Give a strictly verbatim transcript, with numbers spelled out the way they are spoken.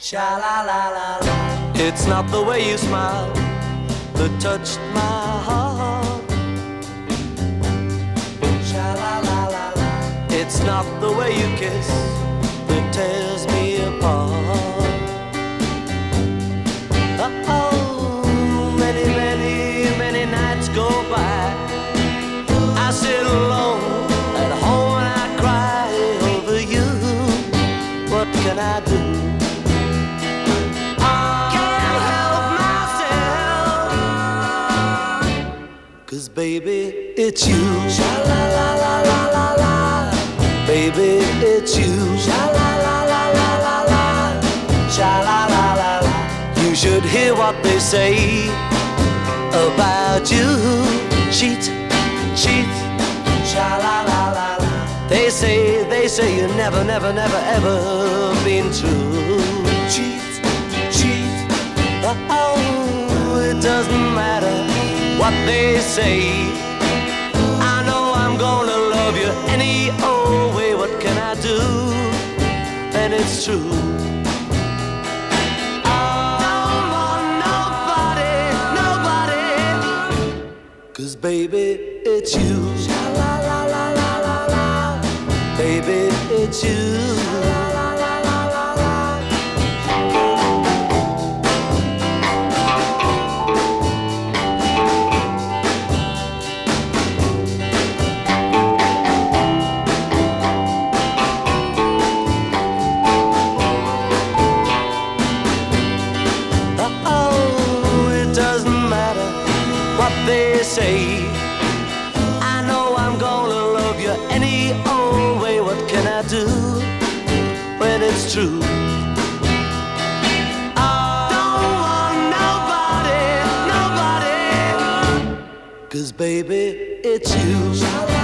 Sha-la-la-la-la. It's not the way you smile that touched my heart. Sha-la-la-la-la. It's not the way you kiss that tears me apart. Oh, many, many, many nights go by. I sit alone at home and I cry over you. What can I do? Cause baby, it's you. Sha-la-la-la-la-la-la. Baby, it's you. Sha-la-la-la-la-la-la. Sha-la-la-la-la. You should hear what they say about you. Cheat, cheat. Sha-la-la-la-la. They say, they say you never, never, never, ever been true. Cheat, cheat. Oh, it doesn't matter what they say. I know I'm gonna love you any old way. What can I do? And it's true. I don't want nobody, nobody. Cause baby, it's you. Sha-la-la-la-la-la-la. Baby, it's you. They say I know I'm gonna love you any old way. What can I do when it's true? I don't want nobody, nobody. Cause baby, it's you.